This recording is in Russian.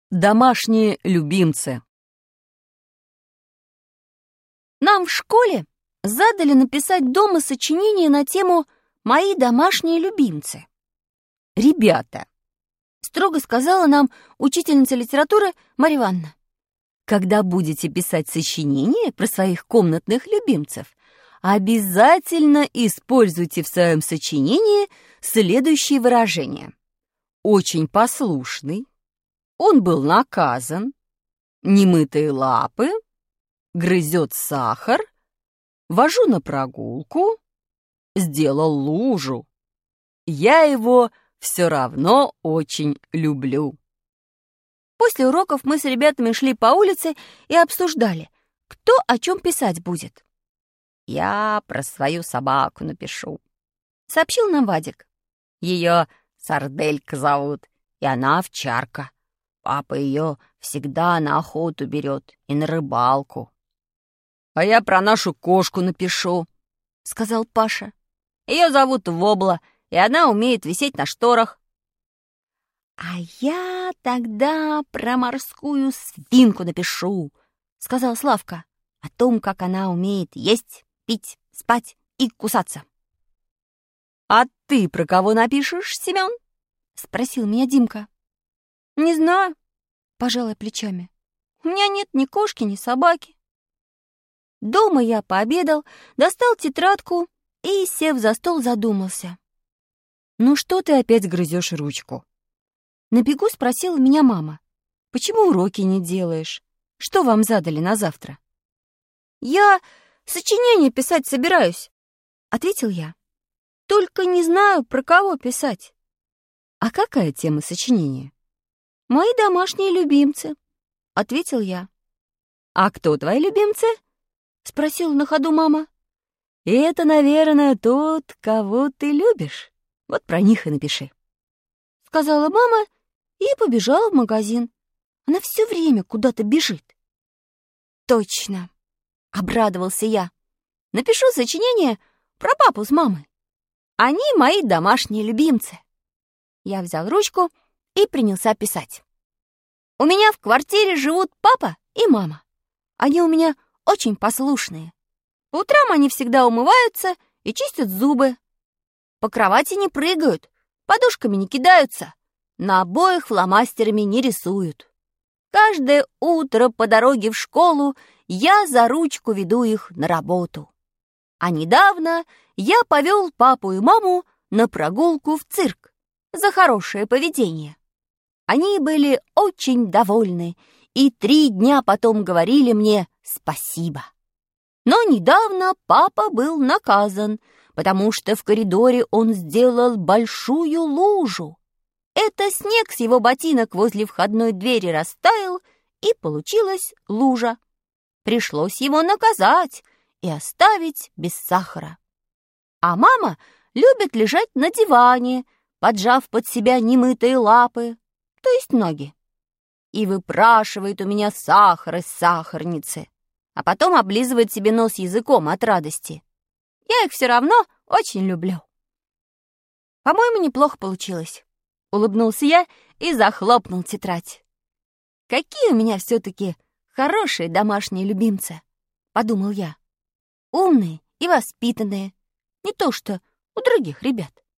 Домашние любимцы. Нам в школе задали написать дома сочинение на тему «Мои домашние любимцы». Ребята, Строго сказала нам учительница литературы Марья Ивановна. когда будете писать сочинение про своих комнатных любимцев, обязательно используйте в своем сочинении следующие выражения. Очень послушный, он был наказан, немытые лапы, грызет сахар, вожу на прогулку, сделал лужу. Я его все равно очень люблю. После уроков мы с ребятами шли по улице и обсуждали, кто о чем писать будет. «Я про свою собаку напишу», — сообщил нам Вадик. «Ее Сарделька зовут, и она овчарка. Папа ее всегда на охоту берет и на рыбалку». «А я про нашу кошку напишу», — сказал Паша. «Ее зовут Вобла, и она умеет висеть на шторах». «А я тогда про морскую свинку напишу», — сказал Славка, «о том, как она умеет есть, пить, спать и кусаться». «А ты про кого напишешь, Семен?» — спросил меня Димка. «Не знаю», — пожала плечами. «У меня нет ни кошки, ни собаки». Дома я пообедал, достал тетрадку и, сев за стол, задумался. «Ну что ты опять грызешь ручку?» На бегу спросила меня мама. «Почему уроки не делаешь? Что вам задали на завтра?» «Я сочинение писать собираюсь», — ответил я. «Только не знаю, про кого писать». «А какая тема сочинения?» «Мои домашние любимцы», — ответил я. «А кто твои любимцы?» — спросила на ходу мама. «Это, наверное, тот, кого ты любишь. Вот про них и напиши», — сказала мама и побежала в магазин. Она все время куда-то бежит. «Точно!» — обрадовался я. «Напишу сочинение про папу с мамой. Они мои домашние любимцы». Я взял ручку и принялся писать. «У меня в квартире живут папа и мама. Они у меня очень послушные. По утрам они всегда умываются и чистят зубы. По кровати не прыгают, подушками не кидаются, на обоях фломастерами не рисуют. Каждое утро по дороге в школу я за ручку веду их на работу. А недавно я повел папу и маму на прогулку в цирк за хорошее поведение. Они были очень довольны и 3 дня потом говорили мне спасибо. Но недавно папа был наказан, потому что в коридоре он сделал большую лужу. Это снег с его ботинок возле входной двери растаял, и получилась лужа. Пришлось его наказать и оставить без сахара. А мама любит лежать на диване, поджав под себя немытые лапы, то есть ноги, и выпрашивает у меня сахар из сахарницы, а потом облизывает себе нос языком от радости. Я их все равно очень люблю. По-моему, неплохо получилось. Улыбнулся я и захлопнул тетрадь. Какие у меня все-таки хорошие домашние любимцы, подумал я. Умные и воспитанные, не то что у других ребят.